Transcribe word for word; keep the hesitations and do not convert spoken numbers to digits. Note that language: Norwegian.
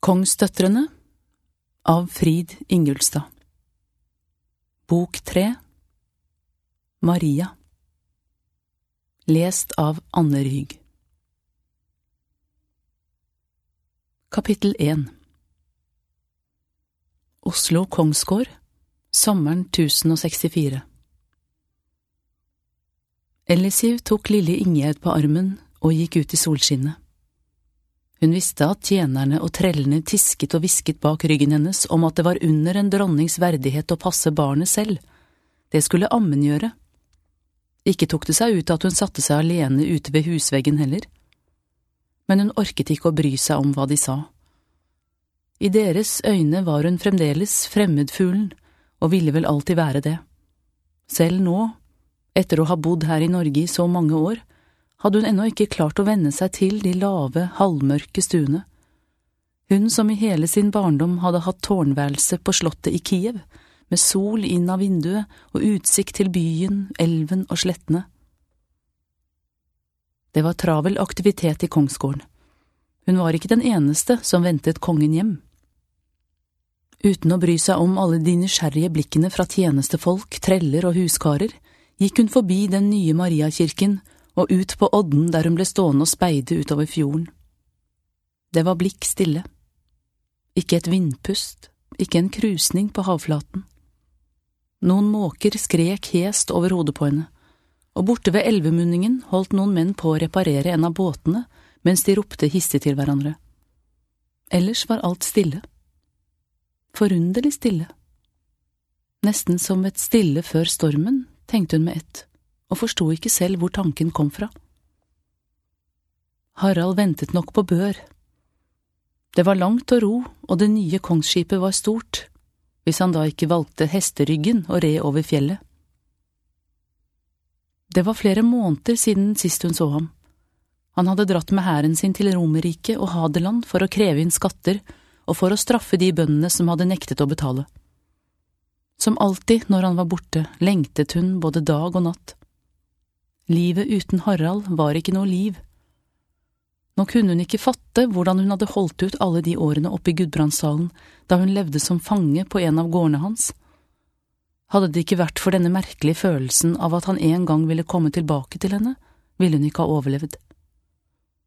Kongsdøtrene av Frid Ingulstad. Bok tre. Maria. Lest av Anne Ryg. Kapittel én. Oslo Kongsgård, sommeren tusen og sekstifire. Elisiv tok lille Ingjerd på armen og gikk ut i solskinnet. Hun visste at tjenerne og trellene tisket og visket bak ryggen hennes om at det var under en dronnings verdighet å passe barnet selv. Det skulle ammen gjøre. Ikke tok det seg ut at hun satte seg alene ute ved husveggen heller. Men hun orket ikke å bry seg om hva de sa. I deres øyne var hun fremdeles fremmedfuglen, og ville vel alltid være det. Selv nå, etter å ha bodd her i Norge i så mange år, hadde hun ennå ikke klart å venne seg til de lave, halvmørke stuene. Hun som i hele sin barndom hadde hatt tårnværelse på slottet i Kiev, med sol inn av vinduet og utsikt til byen, elven og slettene. Det var travel aktivitet i Kongsgården. Hun var ikke den eneste som ventet kongen hjem. Uten å bry seg om alle de nysgjerrige blikkene fra tjenestefolk, treller og huskarer, gikk hun forbi den nye Mariakirken og ut på odden der hun ble stående og speide utover fjorden. Det var blikk stille. Ikke et vindpust, ikke en krusning på havflaten. Noen måker skrek hest over hodet på henne, og borte ved elvemunningen holdt noen menn på å reparere en av båtene mens de ropte hissig til hverandre. Ellers var alt stille. Forunderlig stille. Nesten som et stille før stormen, tenkte hun med ett, og forstod ikke selv hvor tanken kom fra. Harald ventet nok på bør. Det var langt å ro, og det nye kongsskipet var stort, hvis han da ikke valgte hesteryggen og red over fjellet. Det var flere måneder siden sist hun så ham. Han hadde dratt med hæren sin til Romerike og Hadeland for å kreve inn skatter og for å straffe de bøndene som hadde nektet å betale. Som alltid når han var borte, lengtet hun både dag og natt. Livet uten Harald var ikke noe liv. Nå kunne hun ikke fatte hvordan hun hadde holdt ut alle de årene oppe i Gudbrandsdalen, da hun levde som fange på en av gårdene hans. Hadde det ikke vært for denne merkelige følelsen av at han en gang ville komme tilbake til henne, ville hun ikke ha overlevd.